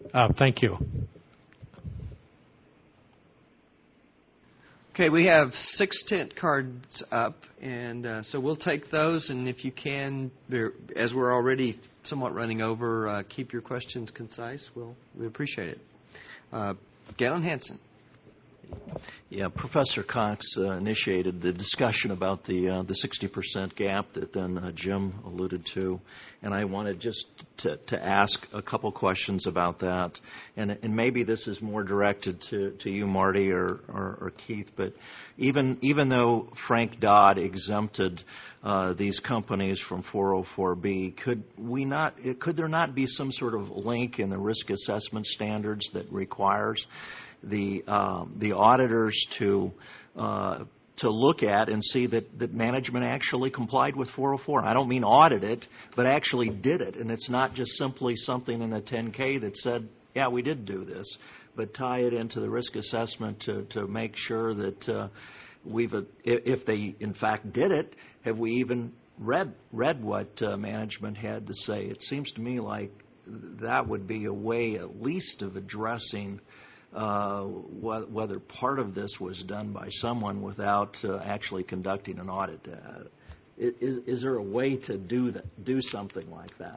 Thank you. Okay, we have 6 tent cards up, and so we'll take those. And if you can, as we're already somewhat running over, keep your questions concise. We appreciate it. Galen Hansen. Yeah, Professor Cox initiated the discussion about the 60% gap that then Jim alluded to, and I wanted just to ask a couple questions about that, and maybe this is more directed to you, Marty, or Keith, but even though Frank Dodd exempted these companies from 404B, could there not be some sort of link in the risk assessment standards that requires the auditors to look at and see that management actually complied with 404? I don't mean audit it, but actually did it. And it's not just simply something in the 10K that said, yeah, we did do this, but tie it into the risk assessment to make sure that if they in fact did it, have we even read what management had to say? It seems to me like that would be a way at least of addressing whether part of this was done by someone without actually conducting an audit. Is there a way to do something like that?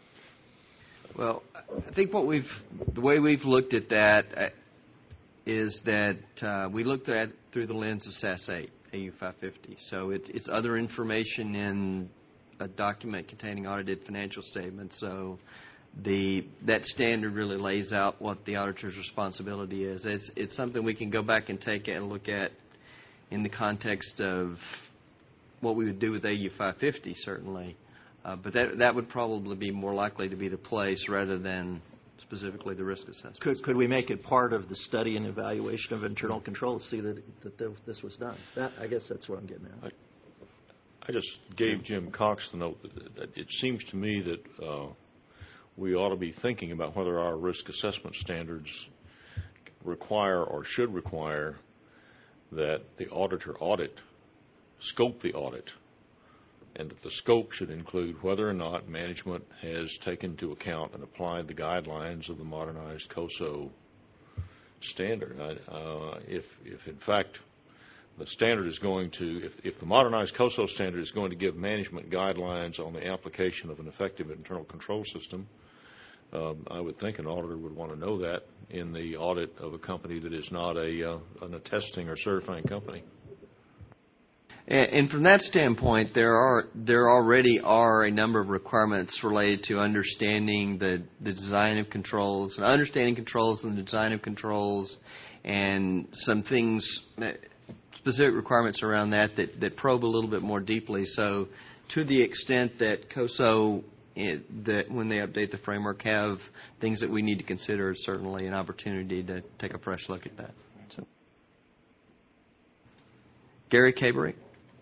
Well, I think the way we've looked at that is that we looked at it through the lens of SAS 8, AU 550. So it's other information in a document containing audited financial statements. So that standard really lays out what the auditor's responsibility is. It's something we can go back and take and look at in the context of what we would do with AU 550, certainly. But that would probably be more likely to be the place rather than specifically the risk assessment. Could we make it part of the study and evaluation of internal control to see that this was done? I guess that's what I'm getting at. I just gave Jim Cox the note that it seems to me that we ought to be thinking about whether our risk assessment standards require or should require that the auditor scope the audit, and that the scope should include whether or not management has taken into account and applied the guidelines of the modernized COSO standard. If in fact the standard is going to, if the modernized COSO standard is going to give management guidelines on the application of an effective internal control system, I would think an auditor would want to know that in the audit of a company that is not an attesting or certifying company. And from that standpoint, there already are a number of requirements related to understanding the design of controls, and understanding controls and the design of controls, and some things, specific requirements around that probe a little bit more deeply. So to the extent that COSO, that when they update the framework, have things that we need to consider, is certainly an opportunity to take a fresh look at that. So, Gary Cabery.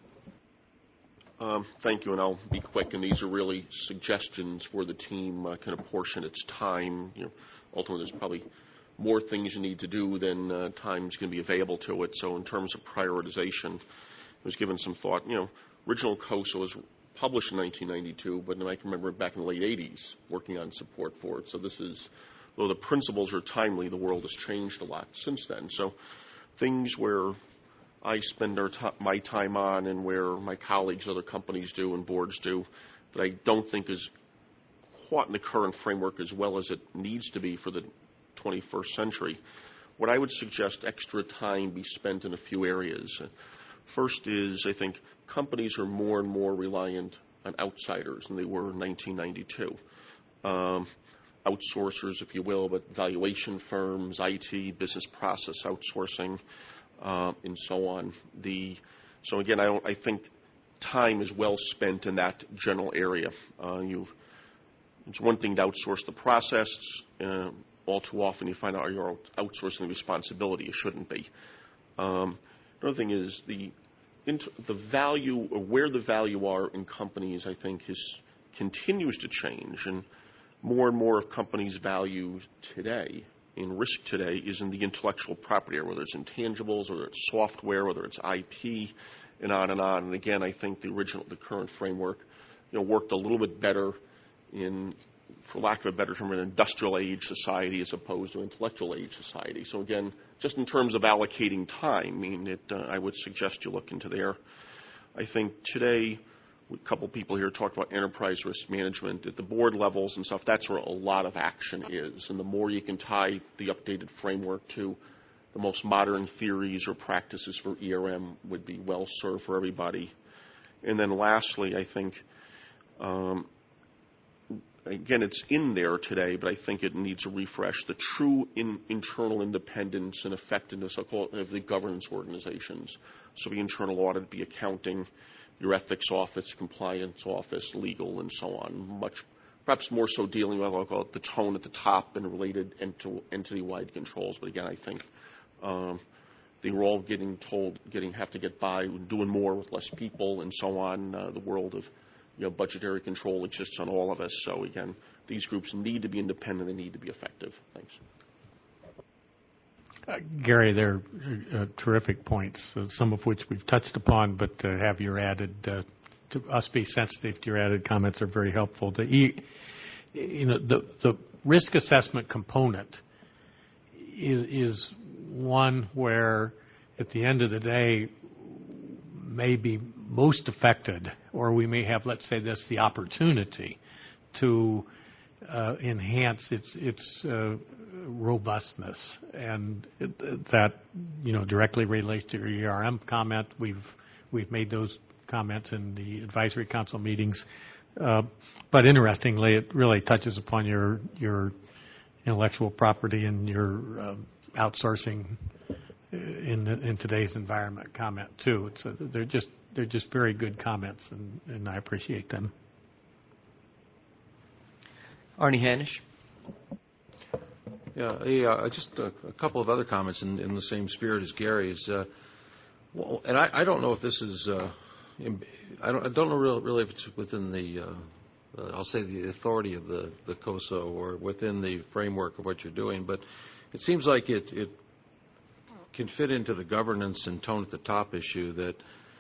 Thank you, and I'll be quick. And these are really suggestions for the team. Can apportion its time. Ultimately, there's probably more things you need to do than time's going to be available to it. So, in terms of prioritization, I was given some thought. Original COSO was published in 1992, but I can remember back in the late 80s working on support for it. So this is, though the principles are timely, the world has changed a lot since then. So things where I spend my time on and where my colleagues, other companies do and boards do, that I don't think is quite in the current framework as well as it needs to be for the 21st century, what I would suggest extra time be spent in a few areas. First is, I think, companies are more and more reliant on outsiders than they were in 1992. Outsourcers, if you will, but valuation firms, IT, business process outsourcing, and so on. So again, I think time is well spent in that general area. It's one thing to outsource the process. All too often you find out you're outsourcing the responsibility. It shouldn't be. Another thing is the value, or where the value are in companies, I think continues to change, and more of companies' value today, in risk today, is in the intellectual property, whether it's intangibles, whether it's software, whether it's IP, and on and on. And again, I think the current framework, worked a little bit better in for lack of a better term, an industrial age society as opposed to an intellectual age society. So again, just in terms of allocating time, I would suggest you look into there. I think today, a couple people here talked about enterprise risk management at the board levels and stuff. That's where a lot of action is. And the more you can tie the updated framework to the most modern theories or practices for ERM would be well served for everybody. And then lastly, I think, again, it's in there today, but I think it needs a refresh. The true internal independence and effectiveness of the governance organizations. So the internal audit, be accounting, your ethics office, compliance office, legal, and so on. Perhaps more so dealing with, I'll call it, the tone at the top and related entity-wide controls. But again, I think they were all have to get by, doing more with less people, and so on. The world of budgetary control exists on all of us. So again, these groups need to be independent. They need to be effective. Thanks. Gary, they're terrific points, some of which we've touched upon, but to have your added, to us be sensitive to your added comments are very helpful. The risk assessment component is one where, at the end of the day, may be most affected, or we may have, let's say this, the opportunity to enhance its robustness, and that directly relates to your ERM comment. We've made those comments in the advisory council meetings, but interestingly, it really touches upon your intellectual property and your outsourcing in today's environment comment too. They're just very good comments, and I appreciate them. Arnie Hanisch. Yeah, just a couple of other comments in the same spirit as Gary's. And I don't know if this is, I don't know really if it's within the, I'll say the authority of the COSO or within the framework of what you're doing, but it seems like it can fit into the governance and tone at the top issue that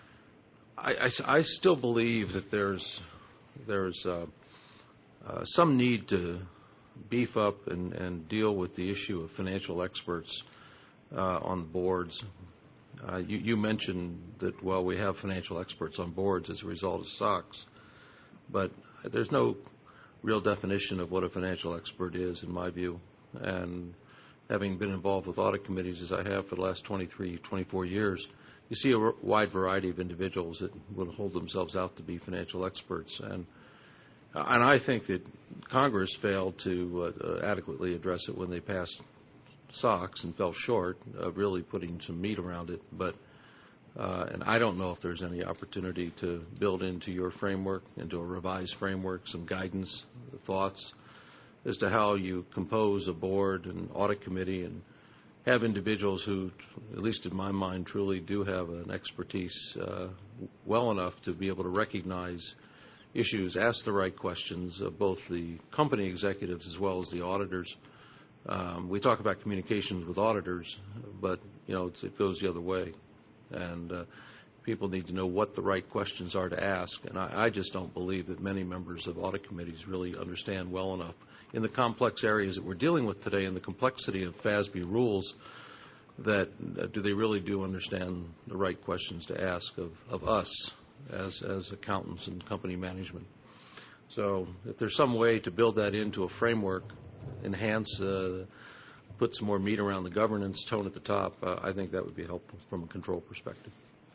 I still believe that there's some need to beef up and deal with the issue of financial experts on the boards. You mentioned that, well, we have financial experts on boards as a result of SOX, but there's no real definition of what a financial expert is, in my view. And having been involved with audit committees as I have for the last 23, 24 years, you see a wide variety of individuals that will hold themselves out to be financial experts. And I think that Congress failed to adequately address it when they passed SOX and fell short of really putting some meat around it. But and I don't know if there's any opportunity to build into your framework, into a revised framework, some guidance, thoughts as to how you compose a board and audit committee and have individuals who, at least in my mind, truly do have an expertise well enough to be able to recognize issues, ask the right questions of both the company executives as well as the auditors. We talk about communications with auditors, but it goes the other way, and people need to know what the right questions are to ask. And I just don't believe that many members of audit committees really understand well enough in the complex areas that we're dealing with today and the complexity of FASB rules that do they really do understand the right questions to ask of us as accountants and company management. So if there's some way to build that into a framework, enhance, put some more meat around the governance tone at the top, I think that would be helpful from a control perspective.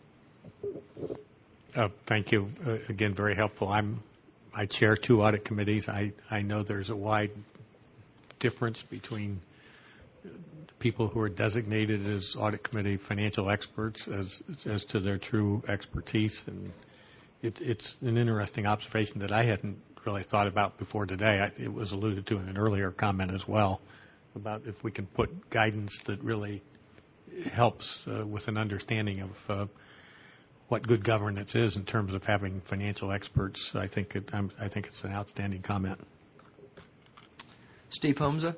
Thank you. Again, very helpful. I chair 2 audit committees. I know there's a wide difference between people who are designated as audit committee financial experts as to their true expertise, and it's an interesting observation that I hadn't really thought about before today. It was alluded to in an earlier comment as well about if we can put guidance that really helps with an understanding of what good governance is in terms of having financial experts. I think it's an outstanding comment. Steve Homza.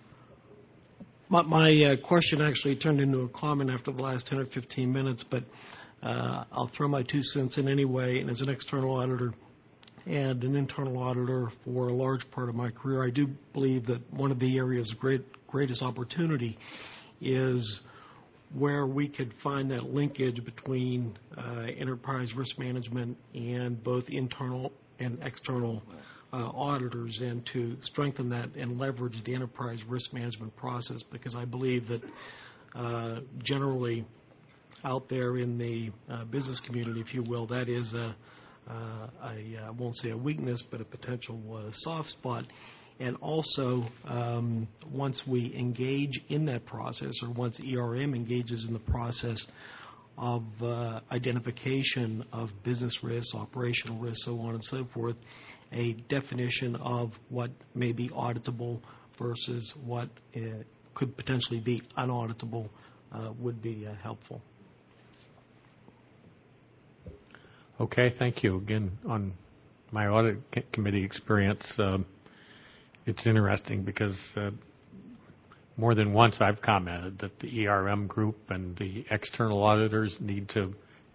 My question actually turned into a comment after the last 10 or 15 minutes, but I'll throw my 2 cents in anyway. And as an external auditor, and an internal auditor for a large part of my career, I do believe that one of the areas of greatest opportunity is where we could find that linkage between enterprise risk management and both internal and external auditors, and to strengthen that and leverage the enterprise risk management process, because I believe that generally out there in the business community, if you will, that is I won't say a weakness, but a potential soft spot. And also, once we engage in that process, or once ERM engages in the process of identification of business risks, operational risks, so on and so forth, a definition of what may be auditable versus what could potentially be unauditable would be helpful. Okay, thank you. Again, on my audit committee experience, it's interesting because more than once I've commented that the ERM group and the external auditors need to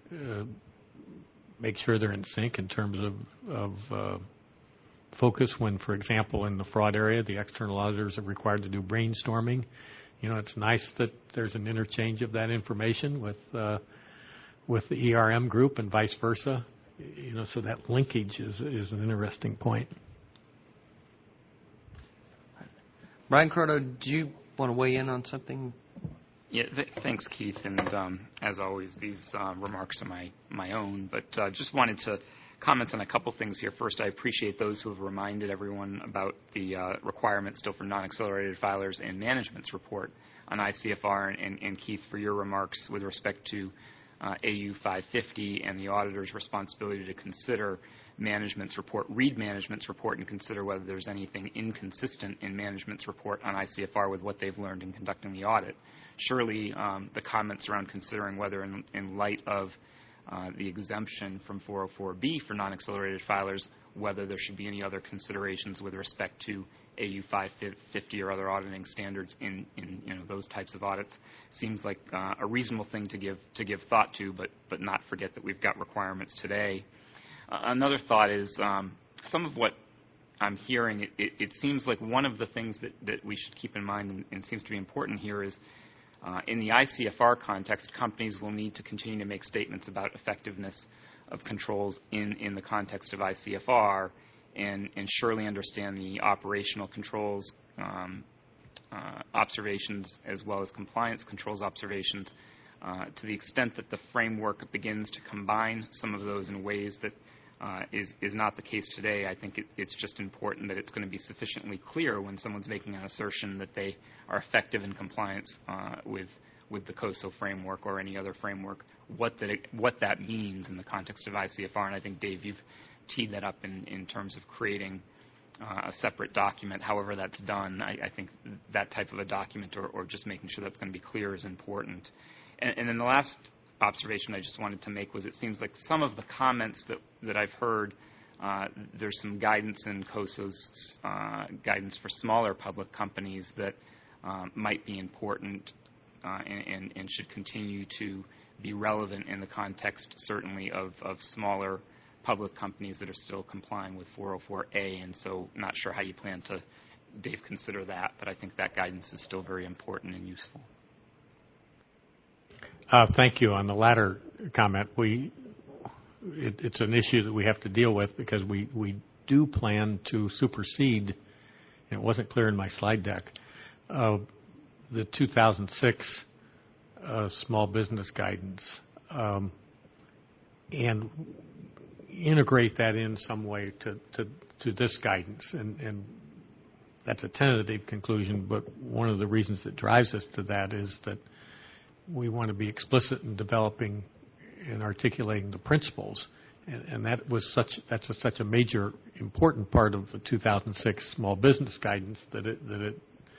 make sure they're in sync in terms of focus when, for example, in the fraud area, the external auditors are required to do brainstorming. You know, it's nice that there's an interchange of that information with the ERM group and vice versa. You know, so that linkage is an interesting point. Brian Croto, do you want to weigh in on something? Yeah, thanks, Keith. And as always, these remarks are my own. But just wanted to comment on a couple things here. First, I appreciate those who have reminded everyone about the requirement still for non-accelerated filers and management's report on ICFR, and Keith, for your remarks with respect to AU 550 and the auditor's responsibility to consider management's report, read management's report, and consider whether there's anything inconsistent in management's report on ICFR with what they've learned in conducting the audit. Surely the comments around considering whether in light of the exemption from 404B for non-accelerated filers, whether there should be any other considerations with respect to AU 550 or other auditing standards in those types of audits, seems like a reasonable thing to give thought to, but not forget that we've got requirements today. Another thought is some of what I'm hearing, it seems like one of the things that we should keep in mind and seems to be important here is in the ICFR context, companies will need to continue to make statements about effectiveness of controls in the context of ICFR, and surely understand the operational controls observations as well as compliance controls observations. To the extent that the framework begins to combine some of those in ways that is not the case today, I think it's just important that it's going to be sufficiently clear when someone's making an assertion that they are effective in compliance with the COSO framework or any other framework, what that means in the context of ICFR. And I think, Dave, you've teed that up in terms of creating a separate document. However that's done, I think that type of a document or just making sure that's going to be clear is important. And then the last observation I just wanted to make was it seems like some of the comments that I've heard, there's some guidance in COSO's guidance for smaller public companies that might be important and should continue to be relevant in the context, certainly, of smaller public companies that are still complying with 404A. And so not sure how you plan to, Dave, consider that, but I think that guidance is still very important and useful. Thank you. On the latter comment, it's an issue that we have to deal with because we do plan to supersede, and it wasn't clear in my slide deck, the 2006 small business guidance and integrate that in some way to this guidance. And that's a tentative conclusion, but one of the reasons that drives us to that is that we want to be explicit in developing and articulating the principles, and that's such a major important part of the 2006 small business guidance that it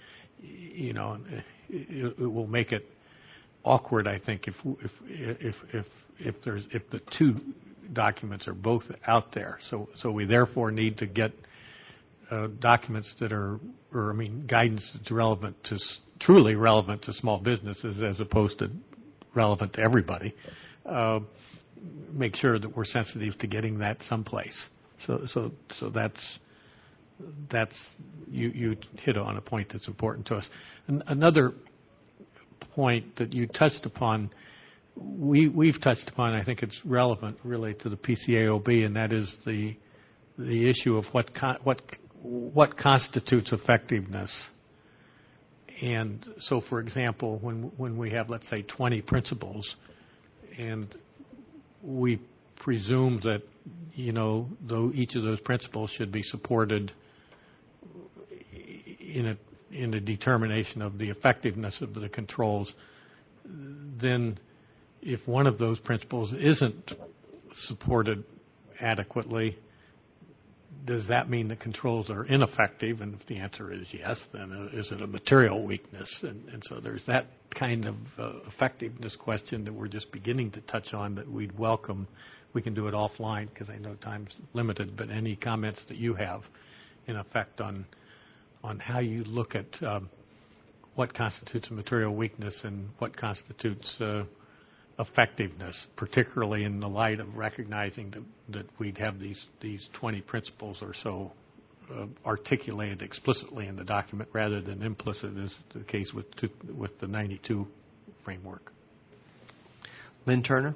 will make it awkward, I think, if the two documents are both out there. So we therefore need to get documents that guidance that's truly relevant to small businesses as opposed to relevant to everybody. Make sure that we're sensitive to getting that someplace. So that's you hit on a point that's important to us. Another point that you touched upon, we've touched upon, I think it's relevant really to the PCAOB, and that is the issue of what constitutes effectiveness. And so, for example, when we have, let's say, 20 principals, and we presume that, though each of those principles should be supported in a determination of the effectiveness of the controls, then if one of those principles isn't supported adequately, does that mean the controls are ineffective? And if the answer is yes, then is it a material weakness? And so there's that kind of effectiveness question that we're just beginning to touch on that we'd welcome. We can do it offline because I know time's limited, but any comments that you have in effect on how you look at what constitutes a material weakness and what constitutes effectiveness, particularly in the light of recognizing that we'd have these 20 principles or so articulated explicitly in the document rather than implicit, as the case with the 92 framework. Lynn Turner.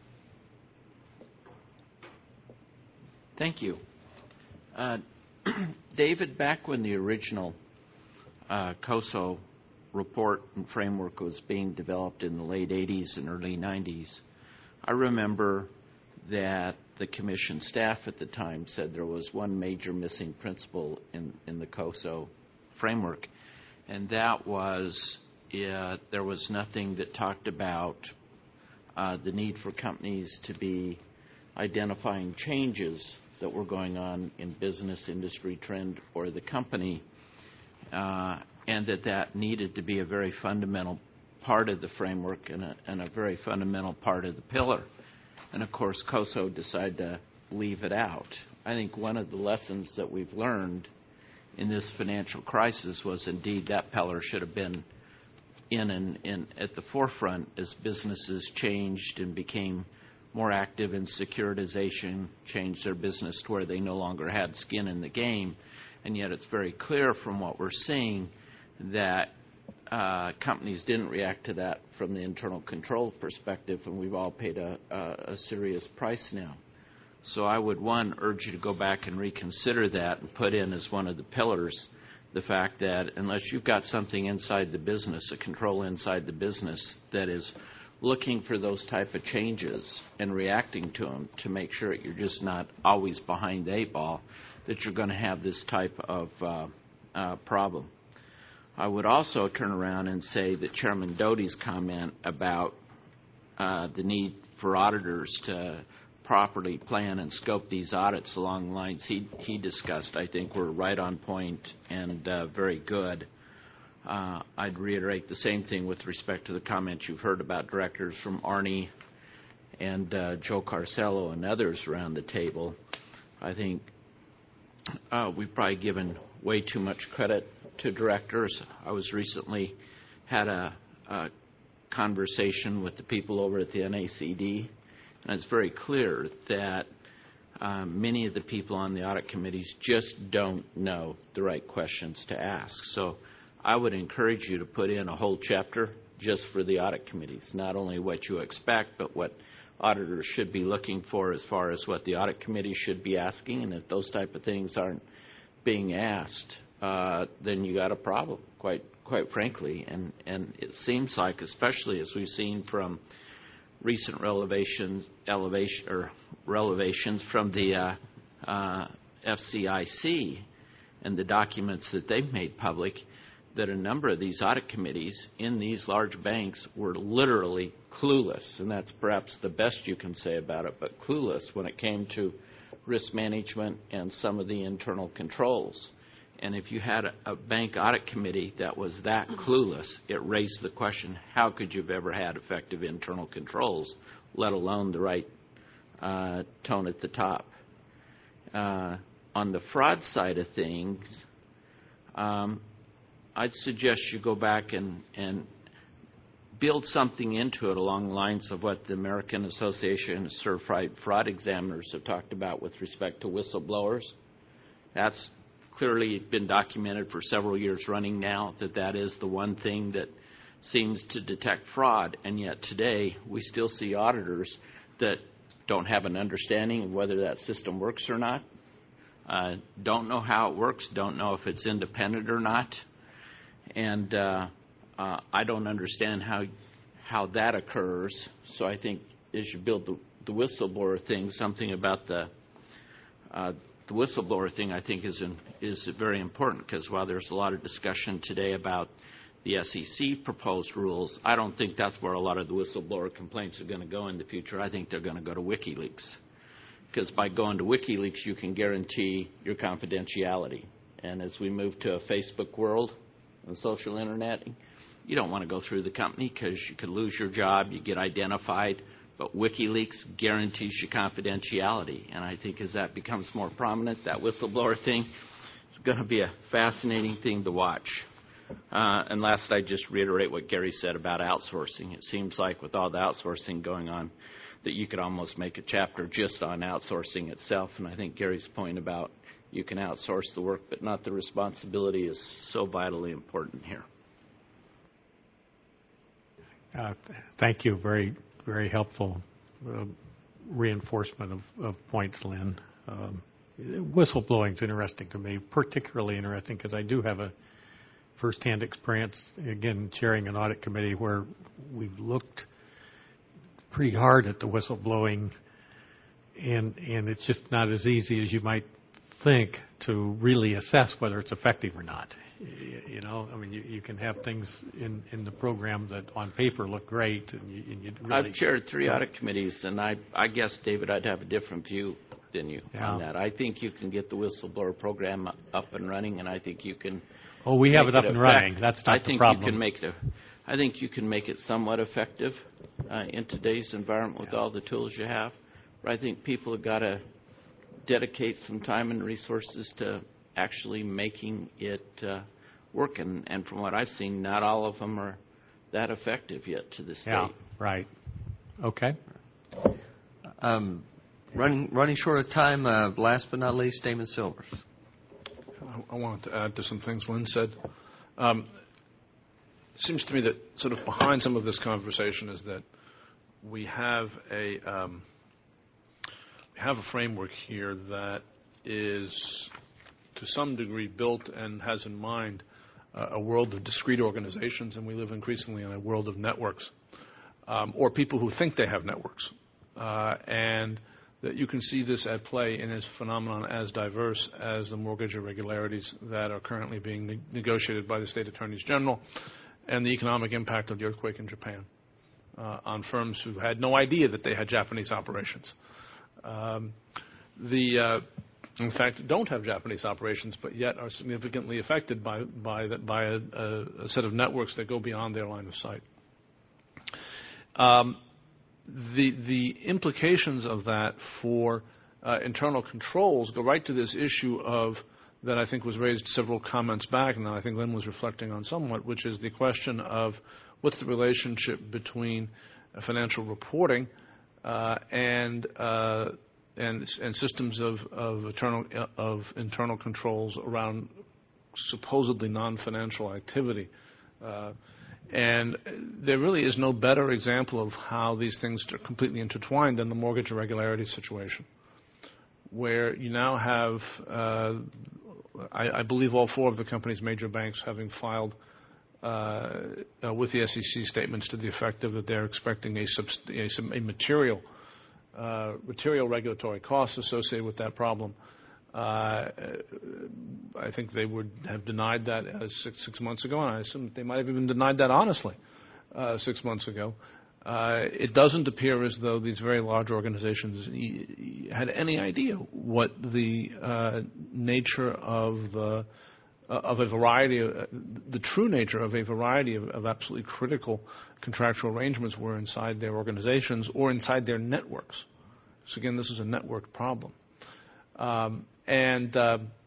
Thank you. David, back when the original COSO report and framework was being developed in the late 80s and early 90s, I remember that the commission staff at the time said there was one major missing principle in the COSO framework, and that was there was nothing that talked about the need for companies to be identifying changes that were going on in business, industry, trend, or the company, and that needed to be a very fundamental part of the framework and a very fundamental part of the pillar. And, of course, COSO decided to leave it out. I think one of the lessons that we've learned in this financial crisis was, indeed, that pillar should have been in at the forefront as businesses changed and became more active in securitization, changed their business to where they no longer had skin in the game. And yet it's very clear from what we're seeing that companies didn't react to that from the internal control perspective, and we've all paid a serious price now. So I would, one, urge you to go back and reconsider that and put in as one of the pillars the fact that unless you've got something inside the business, a control inside the business that is looking for those type of changes and reacting to them to make sure you're just not always behind the eight ball, that you're going to have this type of problem. I would also turn around and say that Chairman Doty's comment about the need for auditors to properly plan and scope these audits along the lines he discussed, I think were right on point and very good. I'd reiterate the same thing with respect to the comments you've heard about directors from Arnie and Joe Carcello and others around the table. I think we've probably given way too much credit to directors. I was recently had a conversation with the people over at the NACD, and it's very clear that many of the people on the audit committees just don't know the right questions to ask. So I would encourage you to put in a whole chapter just for the audit committees, not only what you expect, but what auditors should be looking for as far as what the audit committee should be asking. And if those type of things aren't being asked, then you got a problem, quite frankly. And it seems like, especially as we've seen from recent revelations from the FCIC and the documents that they've made public, that a number of these audit committees in these large banks were literally clueless, and that's perhaps the best you can say about it, but clueless when it came to risk management and some of the internal controls. And if you had a bank audit committee that was that clueless, it raised the question, how could you have ever had effective internal controls, let alone the right tone at the top? On the fraud side of things, I'd suggest you go back and build something into it along the lines of what the American Association of Certified Fraud Examiners have talked about with respect to whistleblowers. That's clearly been documented for several years running now, that is the one thing that seems to detect fraud, and yet today we still see auditors that don't have an understanding of whether that system works or not, don't know how it works, don't know if it's independent or not, and I don't understand how that occurs. So I think as you build the whistleblower thing, something about the whistleblower thing I think is very important, because while there's a lot of discussion today about the SEC proposed rules, I don't think that's where a lot of the whistleblower complaints are going to go in the future. I think they're going to go to WikiLeaks, because by going to WikiLeaks you can guarantee your confidentiality. And as we move to a Facebook world and social internet, you don't want to go through the company because you could lose your job, you get identified, but WikiLeaks guarantees you confidentiality. And I think as that becomes more prominent, that whistleblower thing is going to be a fascinating thing to watch. And last, I just reiterate what Gary said about outsourcing. It seems like with all the outsourcing going on that you could almost make a chapter just on outsourcing itself. And I think Gary's point about you can outsource the work but not the responsibility is so vitally important here. Thank you. Very, very helpful reinforcement of points, Lynn. Whistleblowing is interesting to me, particularly interesting because I do have a firsthand experience, again, chairing an audit committee where we've looked pretty hard at the whistleblowing, and it's just not as easy as you might think to really assess whether it's effective or not. You know, I mean, you can have things in the program that on paper look great, and you really... I've chaired 3 audit committees, and I guess, David, I'd have a different view than you on that. I think you can get the whistleblower program up and running, and I think you can... Oh, we have it up and running. That's not the problem. I think you can make it somewhat effective in today's environment with all the tools you have. But I think people have got to dedicate some time and resources to actually making it work. And from what I've seen, not all of them are that effective yet to this date. Yeah, right. Okay. Running short of time, last but not least, Damon Silvers. I wanted to add to some things Lynn said. It seems to me that sort of behind some of this conversation is that we have a framework here that is to some degree built and has in mind a world of discrete organizations, and we live increasingly in a world of networks, or people who think they have networks. And that you can see this at play in this phenomenon as diverse as the mortgage irregularities that are currently being negotiated by the state attorneys general and the economic impact of the earthquake in Japan on firms who had no idea that they had Japanese operations. In fact, don't have Japanese operations, but yet are significantly affected by a set of networks that go beyond their line of sight. The implications of that for internal controls go right to this issue of that I think was raised several comments back, and that I think Lynn was reflecting on somewhat, which is the question of what's the relationship between financial reporting and systems of internal controls around supposedly non-financial activity. And there really is no better example of how these things are completely intertwined than the mortgage irregularity situation, where you now have, I believe, all 4 of the company's major banks having filed with the SEC statements to the effect of that they're expecting a material regulatory costs associated with that problem. I think they would have denied that six months ago, and I assume they might have even denied that honestly 6 months ago. It doesn't appear as though these very large organizations had any idea what the nature of a variety of the true nature of a variety of absolutely critical contractual arrangements were inside their organizations or inside their networks. So again, this is a network problem.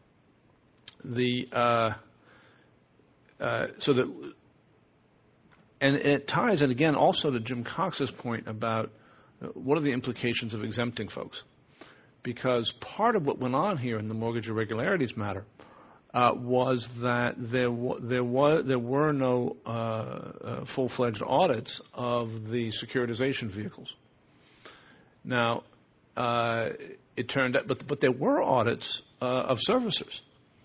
So that And it ties, and again, also to Jim Cox's point about what are the implications of exempting folks. Because part of what went on here in the mortgage irregularities matter was that there were no full-fledged audits of the securitization vehicles. Now, it turned out, but there were audits of servicers.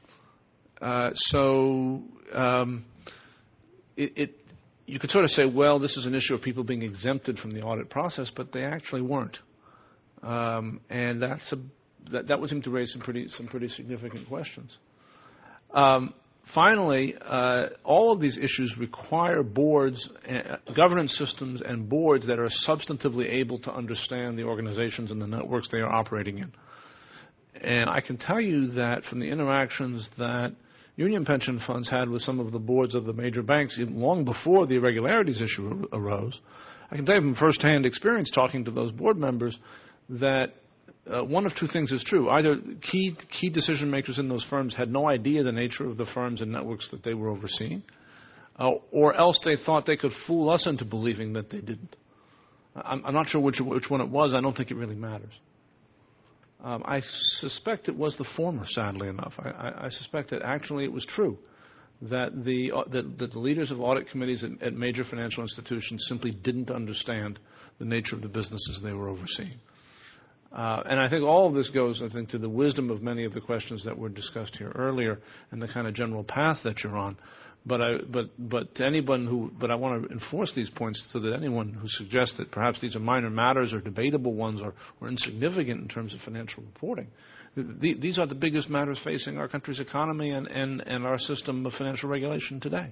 You could sort of say, well, this is an issue of people being exempted from the audit process, but they actually weren't, and that would seem to raise some pretty significant questions. Finally, all of these issues require boards, governance systems, and boards that are substantively able to understand the organizations and the networks they are operating in. And I can tell you that from the interactions that union pension funds had with some of the boards of the major banks even long before the irregularities issue arose, I can tell you from firsthand experience talking to those board members that one of two things is true. Either key decision makers in those firms had no idea the nature of the firms and networks that they were overseeing, or else they thought they could fool us into believing that they didn't. I'm not sure which one it was. I don't think it really matters. I suspect it was the former, sadly enough. I suspect that actually it was true that the leaders of audit committees at major financial institutions simply didn't understand the nature of the businesses they were overseeing. And I think all of this goes, to the wisdom of many of the questions that were discussed here earlier and the kind of general path that you're on. But I want to enforce these points so that anyone who suggests that perhaps these are minor matters or debatable ones or insignificant in terms of financial reporting, these are the biggest matters facing our country's economy and our system of financial regulation today.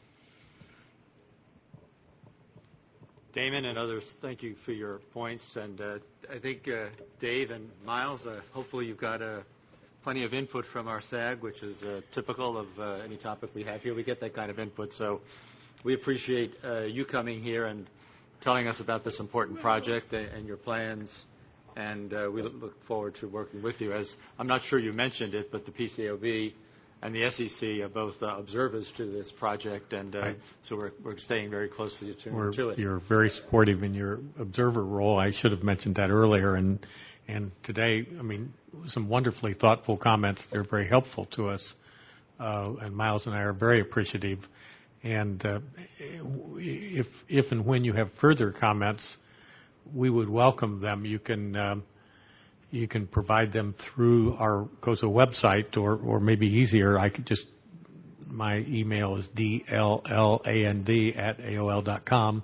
Damon and others, thank you for your points. And I think Dave and Miles, hopefully you've got plenty of input from our SAG, which is typical of any topic we have here. We get that kind of input. So we appreciate you coming here and telling us about this important project and your plans. And we look forward to working with you. As I'm not sure you mentioned it, but the PCAOB and the SEC are both observers to this project, and so we're staying very closely attuned to it. You're very supportive in your observer role. I should have mentioned that earlier, and today, some wonderfully thoughtful comments. They're very helpful to us, and Miles and I are very appreciative. And if and when you have further comments, we would welcome them. You can provide them through our COSO website, or maybe easier, my email is dlland@aol.com,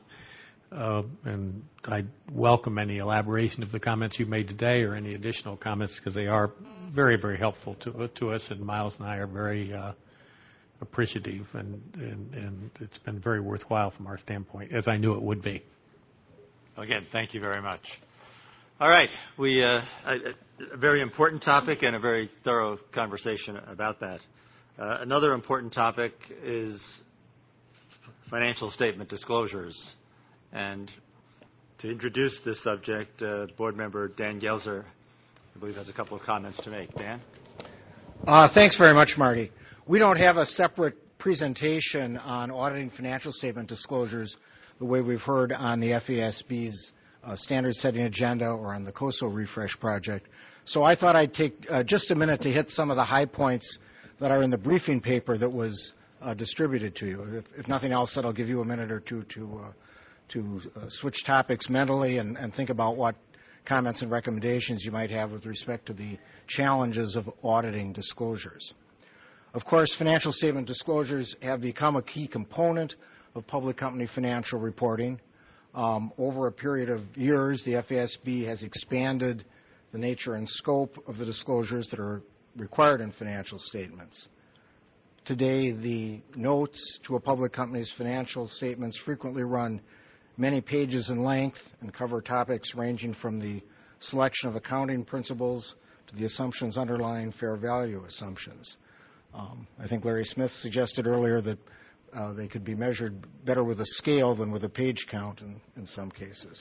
and I welcome any elaboration of the comments you made today or any additional comments, because they are very, very helpful to us, and Miles and I are very appreciative, and it's been very worthwhile from our standpoint, as I knew it would be. Again, thank you very much. All right. A very important topic and a very thorough conversation about that. Another important topic is financial statement disclosures. And to introduce this subject, Board Member Dan Gelser, I believe, has a couple of comments to make. Dan? Thanks very much, Marty. We don't have a separate presentation on auditing financial statement disclosures the way we've heard on the FASB's standard-setting agenda or on the COSO refresh project. So I thought I'd take just a minute to hit some of the high points that are in the briefing paper that was distributed to you. If nothing else, that'll give you a minute or two to switch topics mentally and think about what comments and recommendations you might have with respect to the challenges of auditing disclosures. Of course, financial statement disclosures have become a key component of public company financial reporting. Over a period of years, the FASB has expanded the nature and scope of the disclosures that are required in financial statements. Today, the notes to a public company's financial statements frequently run many pages in length and cover topics ranging from the selection of accounting principles to the assumptions underlying fair value assumptions. I think Larry Smith suggested earlier that they could be measured better with a scale than with a page count in some cases.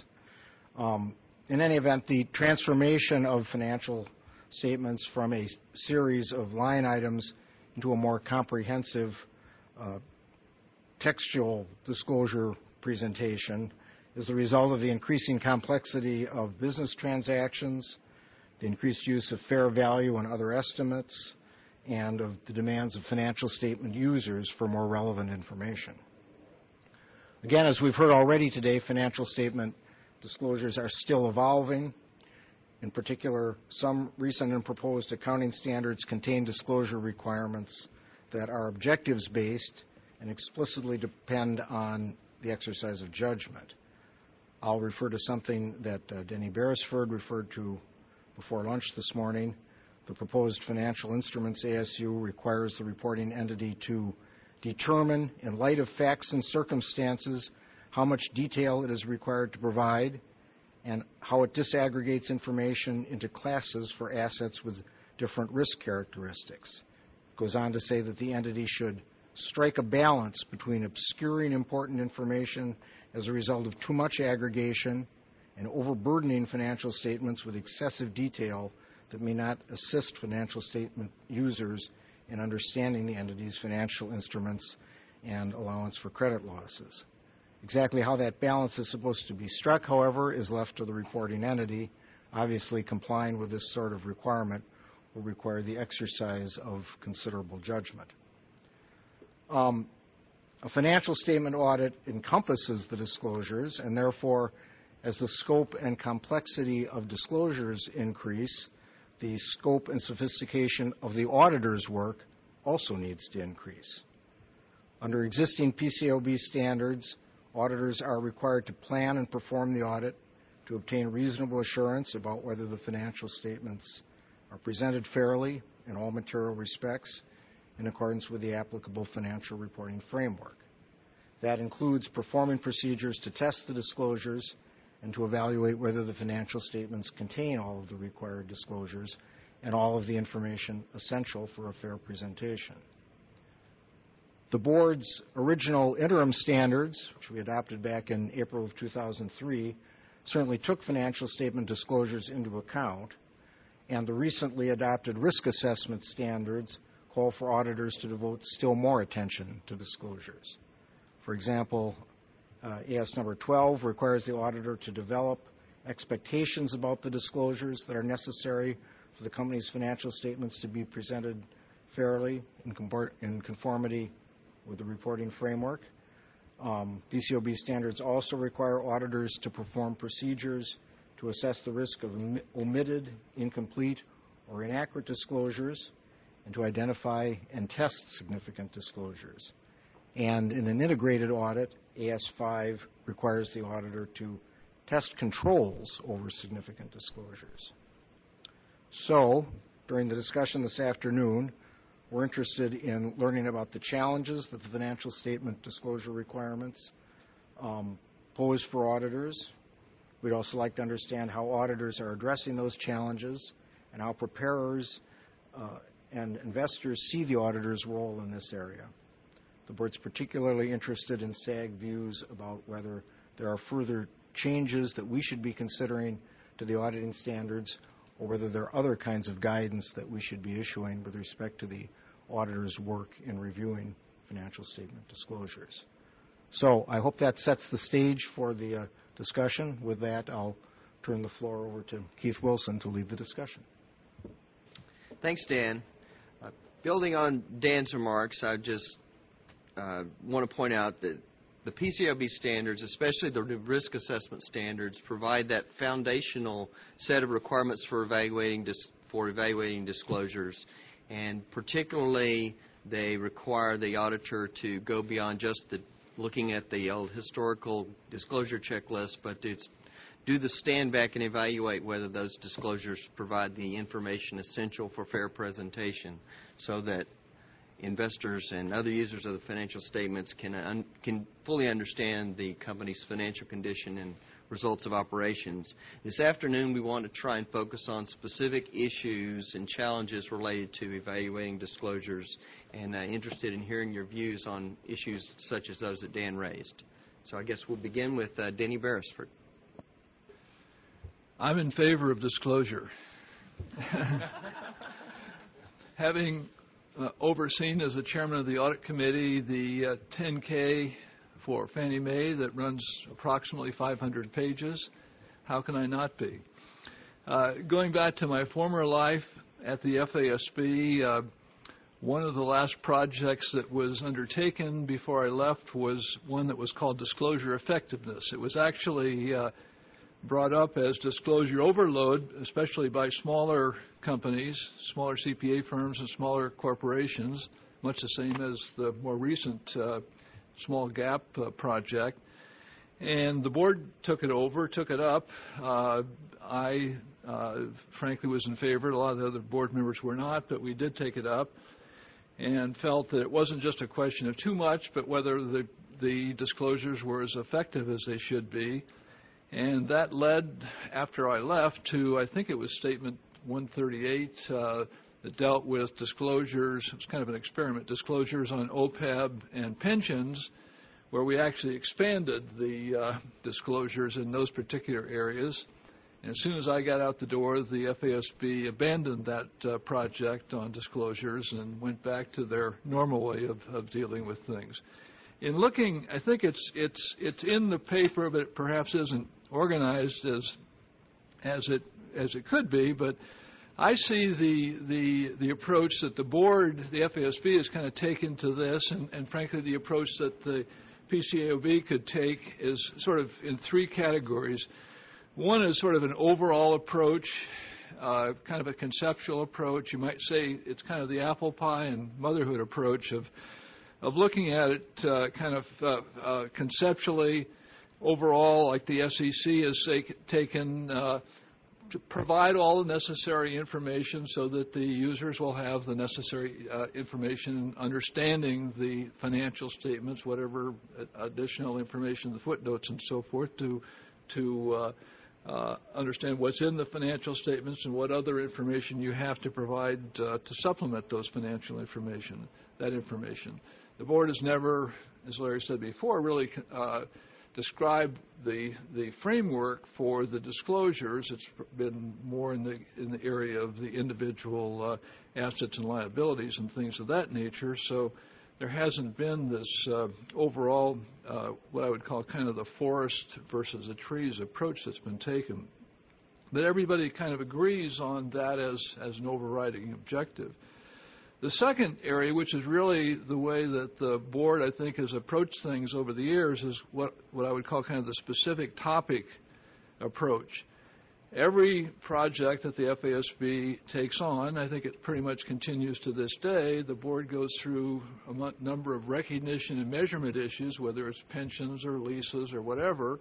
In any event, the transformation of financial statements from a series of line items into a more comprehensive textual disclosure presentation is the result of the increasing complexity of business transactions, the increased use of fair value and other estimates, and of the demands of financial statement users for more relevant information. Again, as we've heard already today, financial statement disclosures are still evolving. In particular, some recent and proposed accounting standards contain disclosure requiremits that are objectives-based and explicitly depend on the exercise of judgment. I'll refer to something that Denny Beresford referred to before lunch this morning. The proposed financial instruments ASU requires the reporting entity to determine, in light of facts and circumstances, how much detail it is required to provide and how it disaggregates information into classes for assets with different risk characteristics. It goes on to say that the entity should strike a balance between obscuring important information as a result of too much aggregation and overburdening financial statements with excessive detail that may not assist financial statement users in understanding the entity's financial instruments and allowance for credit losses. Exactly how that balance is supposed to be struck, however, is left to the reporting entity. Obviously, complying with this sort of requirement will require the exercise of considerable judgment. A financial statement audit encompasses the disclosures, and therefore, as the scope and complexity of disclosures increase, the scope and sophistication of the auditor's work also needs to increase. Under existing PCAOB standards, auditors are required to plan and perform the audit to obtain reasonable assurance about whether the financial statements are presented fairly in all material respects in accordance with the applicable financial reporting framework. That includes performing procedures to test the disclosures and to evaluate whether the financial statements contain all of the required disclosures and all of the information essential for a fair presentation. The board's original interim standards, which we adopted back in April of 2003, certainly took financial statement disclosures into account, and the recently adopted risk assessment standards call for auditors to devote still more attention to disclosures. For example, AS number 12 requires the auditor to develop expectations about the disclosures that are necessary for the company's financial statements to be presented fairly in conformity with the reporting framework. PCAOB standards also require auditors to perform procedures to assess the risk of omitted, incomplete, or inaccurate disclosures and to identify and test significant disclosures. And in an integrated audit, AS5 requires the auditor to test controls over significant disclosures. So, during the discussion this afternoon, we're interested in learning about the challenges that the financial statement disclosure requirements pose for auditors. We'd also like to understand how auditors are addressing those challenges and how preparers and investors see the auditor's role in this area. The board's particularly interested in SAG views about whether there are further changes that we should be considering to the auditing standards or whether there are other kinds of guidance that we should be issuing with respect to the auditor's work in reviewing financial statement disclosures. So I hope that sets the stage for the discussion. With that, I'll turn the floor over to Keith Wilson to lead the discussion. Thanks, Dan. Building on Dan's remarks, I just want to point out that the PCAOB standards, especially the risk assessment standards, provide that foundational set of requirements for evaluating disclosures, and particularly they require the auditor to go beyond just looking at the old historical disclosure checklist, but to do the stand back and evaluate whether those disclosures provide the information essential for fair presentation so that investors and other users of the financial statements can fully understand the company's financial condition and results of operations. This afternoon, we want to try and focus on specific issues and challenges related to evaluating disclosures, and interested in hearing your views on issues such as those that Dan raised. So I guess we'll begin with Denny Beresford. I'm in favor of disclosure. Having overseen as the chairman of the audit committee the 10K for Fannie Mae that runs approximately 500 pages. How can I not be? Going back to my former life at the FASB, one of the last projects that was undertaken before I left was one that was called disclosure effectiveness. It was actually brought up as disclosure overload, especially by smaller companies, smaller CPA firms and smaller corporations, much the same as the more recent small gap project. And the board took it up. I frankly was in favor. A lot of the other board members were not, but we did take it up and felt that it wasn't just a question of too much, but whether the disclosures were as effective as they should be. And that led, after I left, to, I think it was Statement 138 that dealt with disclosures. It was kind of an experiment, disclosures on OPEB and pensions, where we actually expanded the disclosures in those particular areas. And as soon as I got out the door, the FASB abandoned that project on disclosures and went back to their normal way of dealing with things. In looking, I think it's in the paper, but it perhaps isn't organized as it could be. But I see the approach that the board, the FASB, has kind of taken to this, and frankly, the approach that the PCAOB could take is sort of in three categories. One is sort of an overall approach, kind of a conceptual approach. You might say it's kind of the apple pie and motherhood approach of looking at it kind of conceptually, overall, like the SEC has taken to provide all the necessary information so that the users will have the necessary information, understanding the financial statements, whatever additional information, the footnotes and so forth, to understand what's in the financial statements and what other information you have to provide to supplement those financial information, that information. The board has never, as Larry said before, really described the framework for the disclosures. It's been more in the area of the individual assets and liabilities and things of that nature. So there hasn't been this overall, what I would call kind of the forest versus the trees approach that's been taken. But everybody kind of agrees on that as an overriding objective. The second area, which is really the way that the board, I think, has approached things over the years, is what I would call kind of the specific topic approach. Every project that the FASB takes on, I think it pretty much continues to this day, the board goes through a number of recognition and measurement issues, whether it's pensions or leases or whatever,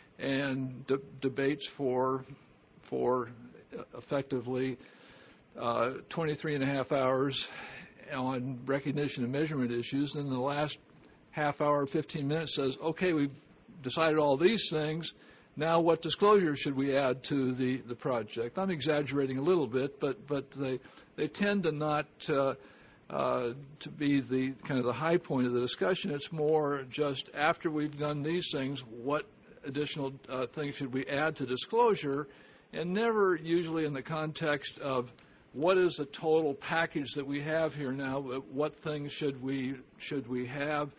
and debates for effectively 23 and a half hours on recognition and measurement issues. And the last half hour, 15 minutes says, okay, we've decided all these things. Now what disclosure should we add to the project? I'm exaggerating a little bit, but they tend to not to be the kind of the high point of the discussion. It's more just after we've done these things, what additional things should we add to disclosure, and never usually in the context of what is the total package that we have here now, what things should we have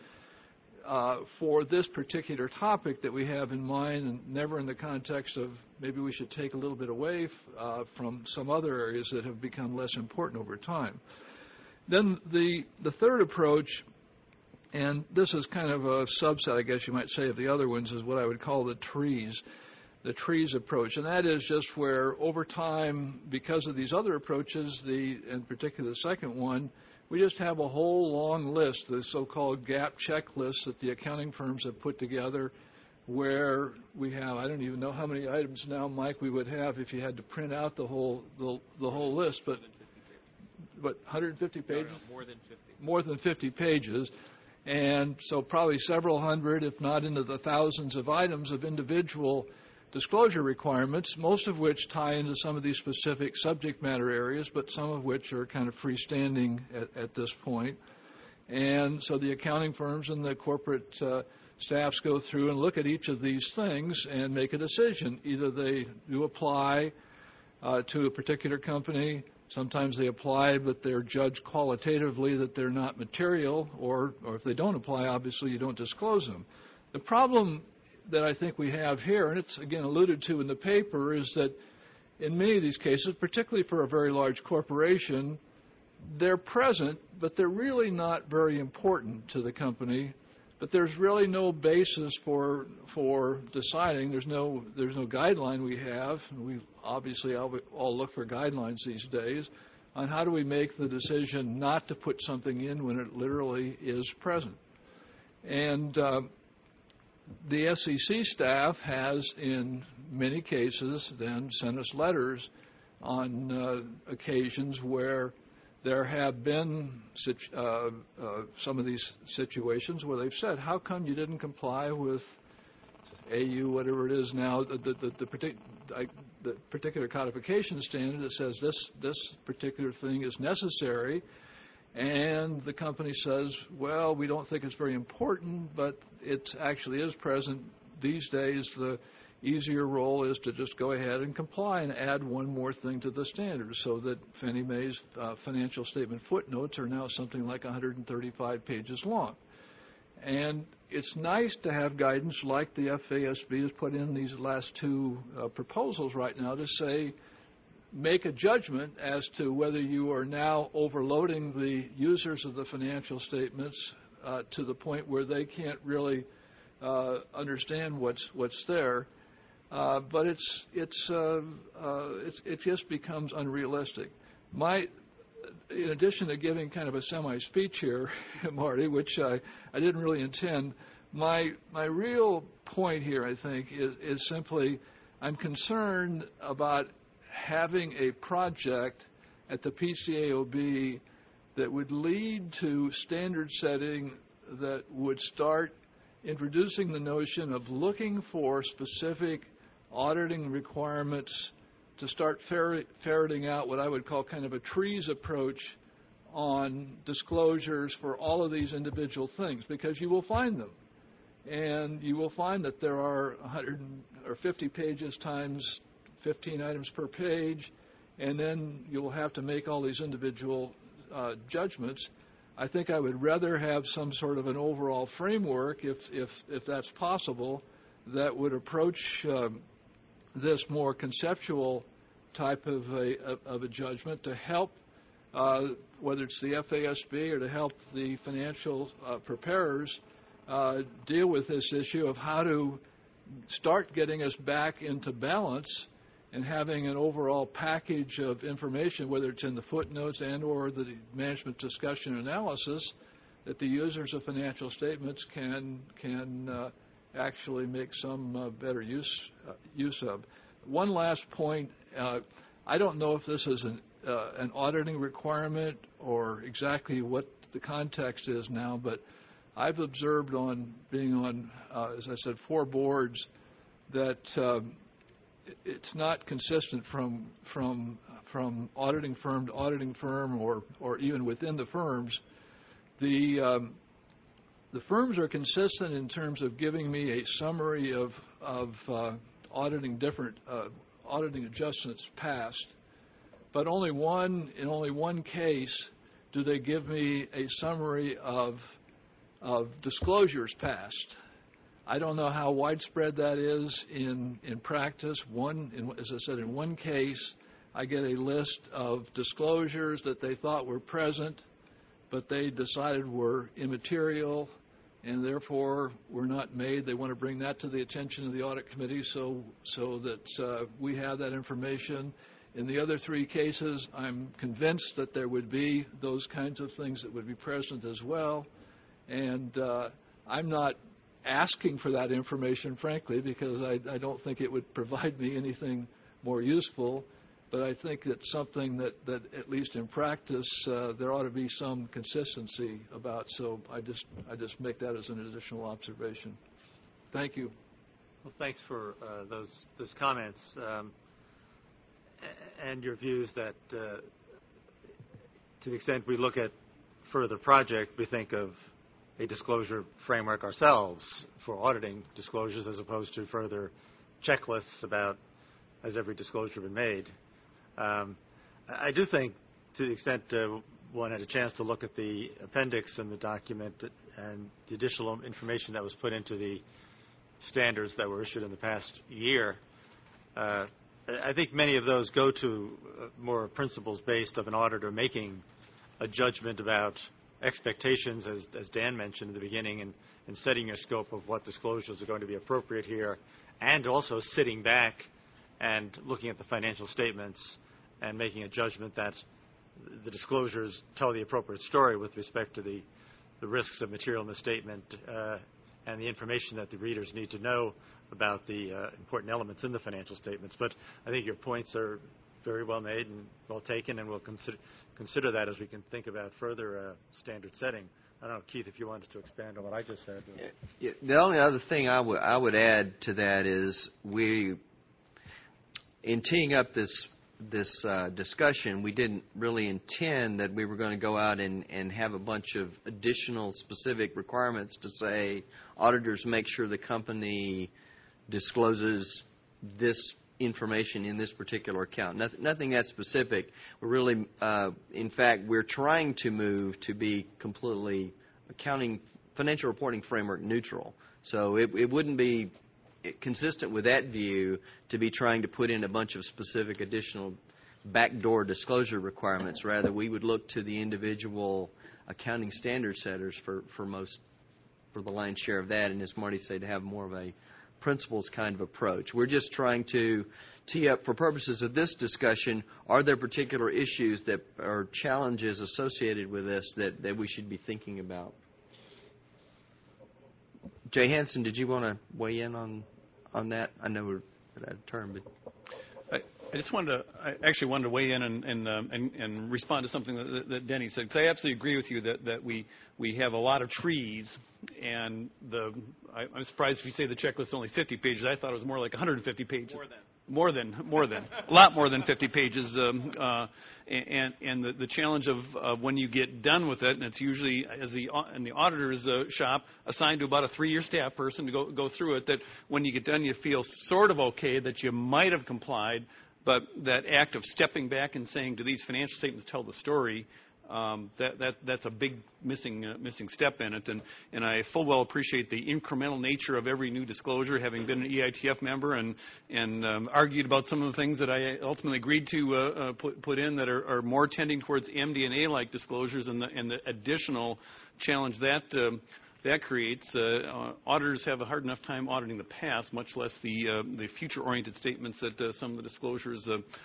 for this particular topic that we have in mind, and never in the context of maybe we should take a little bit away from some other areas that have become less important over time. Then the third approach, and this is kind of a subset, I guess you might say, of the other ones, is what I would call the trees approach. And that is just where over time, because of these other approaches, in particular the second one, we just have a whole long list, the so-called gap checklist that the accounting firms have put together, where we have, I don't even know how many items now, Mike, we would have if you had to print out the whole list, but 150 pages? No, more than 50. More than 50 pages. And so probably several hundred, if not into the thousands of items of individual disclosure requirements, most of which tie into some of these specific subject matter areas, but some of which are kind of freestanding at this point. And so the accounting firms and the corporate staffs go through and look at each of these things and make a decision. Either they do apply to a particular company, Sometimes they apply, but they're judged qualitatively that they're not material, or if they don't apply, obviously you don't disclose them. The problem that I think we have here, and it's again alluded to in the paper, is that in many of these cases, particularly for a very large corporation, they're present, but they're really not very important to the company. But there's really no basis for deciding. There's no guideline we have. We obviously all look for guidelines these days on how do we make the decision not to put something in when it literally is present. And the SEC staff has, in many cases, then sent us letters on occasions where there have been some of these situations where they've said, how come you didn't comply with AU, whatever it is now, the particular codification standard that says this particular thing is necessary, and the company says, well, we don't think it's very important, but it actually is present. These days, the easier role is to just go ahead and comply and add one more thing to the standard, so that Fannie Mae's financial statement footnotes are now something like 135 pages long. And it's nice to have guidance like the FASB has put in these last two proposals right now to say, make a judgment as to whether you are now overloading the users of the financial statements to the point where they can't really understand what's there. But it just becomes unrealistic. In addition to giving kind of a semi-speech here, Marty, which I didn't really intend, my real point here, I think, is simply I'm concerned about having a project at the PCAOB that would lead to standard setting that would start introducing the notion of looking for specific auditing requirements to start ferreting out what I would call kind of a trees approach on disclosures for all of these individual things, because you will find them. And you will find that there are 150 pages times 15 items per page, and then you'll have to make all these individual judgments. I think I would rather have some sort of an overall framework, if that's possible, that would approach this more conceptual type of a judgment to help, whether it's the FASB or to help the financial preparers deal with this issue of how to start getting us back into balance and having an overall package of information, whether it's in the footnotes and or the management discussion analysis, that the users of financial statements can actually make some better use of. One last point. I don't know if this is an auditing requirement or exactly what the context is now, but I've observed on being on, as I said, 4 boards, that it's not consistent from auditing firm to auditing firm or even within the firms. The firms are consistent in terms of giving me a summary of auditing adjustments passed, but in only one case do they give me a summary of disclosures passed. I don't know how widespread that is in practice. As I said, in one case, I get a list of disclosures that they thought were present, but they decided were immaterial and therefore were not made. They want to bring that to the attention of the audit committee so that we have that information. In the other 3 cases, I'm convinced that there would be those kinds of things that would be present as well. And I'm not asking for that information, frankly, because I don't think it would provide me anything more useful. But I think it's something that at least in practice, there ought to be some consistency about. So I just make that as an additional observation. Thank you. Well, thanks for those comments and your views that to the extent we look at further project, we think of a disclosure framework ourselves for auditing disclosures as opposed to further checklists about has every disclosure been made. I do think, to the extent one had a chance to look at the appendix in the document and the additional information that was put into the standards that were issued in the past year, I think many of those go to more principles-based of an auditor making a judgment about expectations, as Dan mentioned in the beginning, and setting your scope of what disclosures are going to be appropriate here, and also sitting back and looking at the financial statements and making a judgment that the disclosures tell the appropriate story with respect to the risks of material misstatement and the information that the readers need to know about the important elements in the financial statements. But I think your points are very well made and well taken, and we'll consider that as we can think about further standard setting. I don't know, Keith, if you wanted to expand on what I just said. Yeah, the only other thing I would add to that is in teeing up this discussion, we didn't really intend that we were going to go out and have a bunch of additional specific requirements to say auditors make sure the company discloses this information in this particular account. Nothing that specific. We're really, in fact, we're trying to move to be completely financial reporting framework neutral. So it wouldn't be consistent with that view to be trying to put in a bunch of specific additional backdoor disclosure requirements. Rather, we would look to the individual accounting standard setters for the lion's share of that, and as Marty said, to have more of a principles kind of approach. We're just trying to tee up, for purposes of this discussion, are there particular issues that are challenges associated with this that we should be thinking about? Jay Hansen, did you want to weigh in on that? I know we're out of turn, but I actually wanted to weigh in and respond to something that Denny said, because I absolutely agree with you that we have a lot of trees, and I'm surprised if you say the checklist is only 50 pages. I thought it was more like 150 pages. More than. A lot more than 50 pages. And the challenge of when you get done with it, and it's usually, in the auditor's shop, assigned to about a 3-year staff person to go through it, that when you get done, you feel sort of okay that you might have complied, but that act of stepping back and saying, do these financial statements tell the story, that's a big missing step in it, and I full well appreciate the incremental nature of every new disclosure, having been an EITF member and argued about some of the things that I ultimately agreed to put in that are more tending towards MD&A-like disclosures, and the additional challenge that creates. Auditors have a hard enough time auditing the past, much less the future-oriented statements that some of the disclosures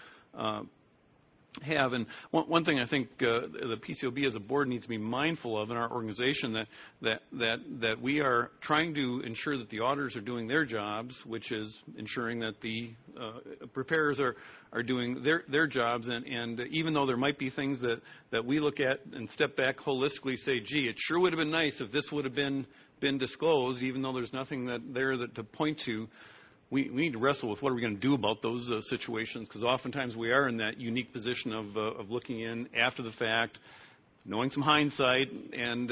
have. And one thing I think the PCOB as a board needs to be mindful of in our organization, that we are trying to ensure that the auditors are doing their jobs, which is ensuring that the preparers are doing their jobs, and even though there might be things that we look at and step back holistically, say, gee, it sure would have been nice if this would have been disclosed, even though there's nothing there to point to. We need to wrestle with what are we going to do about those situations, because oftentimes we are in that unique position of looking in after the fact, knowing some hindsight, and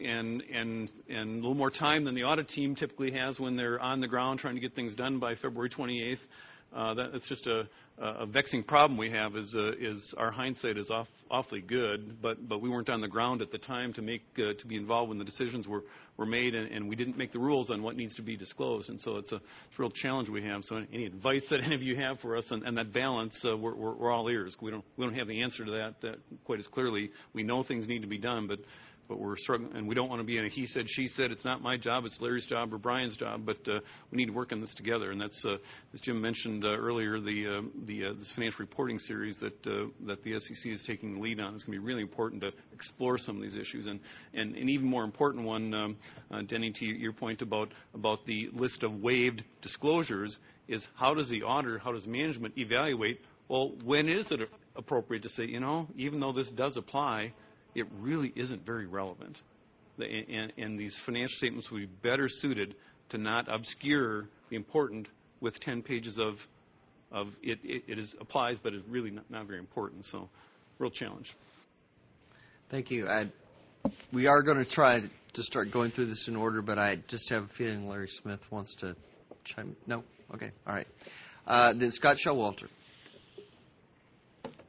a little more time than the audit team typically has when they're on the ground trying to get things done by February 28th. That's just a vexing problem we have. Is our hindsight is awfully good, but we weren't on the ground at the time to be involved when the decisions were made, and we didn't make the rules on what needs to be disclosed. And so it's a real challenge we have. So any advice that any of you have for us and that balance, we're all ears. We don't have the answer to that quite as clearly. We know things need to be done, but we're struggling, and we don't want to be in a he said, she said. It's not my job, it's Larry's job or Brian's job, but we need to work on this together. And that's, as Jim mentioned earlier, this financial reporting series that the SEC is taking the lead on. It's going to be really important to explore some of these issues. And an even more important one, Denny, to your point about the list of waived disclosures, is how does management evaluate, well, when is it appropriate to say, even though this does apply, it really isn't very relevant. And these financial statements would be better suited to not obscure the important with 10 pages of it applies, but it's really not very important. So, real challenge. Thank you. We are going to try to start going through this in order, but I just have a feeling Larry Smith wants to chime. No? Okay. All right. Then Scott Showalter.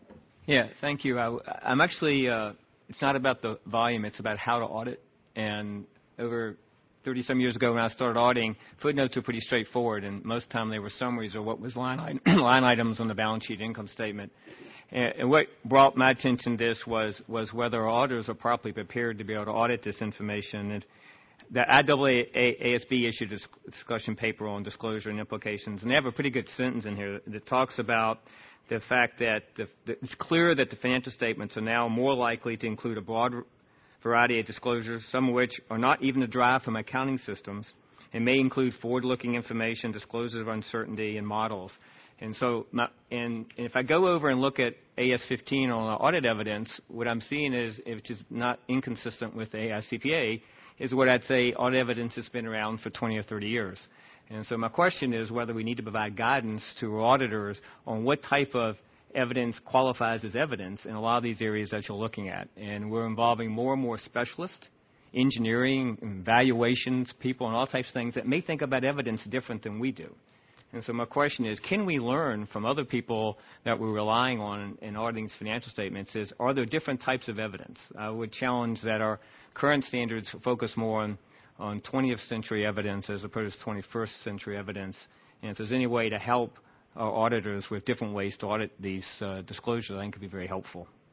Yeah, thank you. I'm actually, it's not about the volume, it's about how to audit. And over 30-some years ago when I started auditing, footnotes were pretty straightforward, and most of the time they were summaries of what was line items on the balance sheet income statement. And what brought my attention to this was whether our auditors are properly prepared to be able to audit this information. And the IAASB issued a discussion paper on disclosure and implications, and they have a pretty good sentence in here that talks about the fact that it's clear that the financial statements are now more likely to include a broad variety of disclosures, some of which are not even derived from accounting systems, and may include forward-looking information, disclosures of uncertainty, and models. And so, and if I go over and look at AS-15 on audit evidence, what I'm seeing is, which is not inconsistent with AICPA, is what I'd say audit evidence has been around for 20 or 30 years. And so my question is whether we need to provide guidance to our auditors on what type of evidence qualifies as evidence in a lot of these areas that you're looking at. And we're involving more and more specialists, engineering, valuations, people, and all types of things that may think about evidence different than we do. And so my question is, can we learn from other people that we're relying on in auditing financial statements? Are there different types of evidence? I would challenge that our current standards focus more on 20th century evidence as opposed to 21st century evidence. And if there's any way to help our auditors with different ways to audit these disclosures, I think it could be very helpful.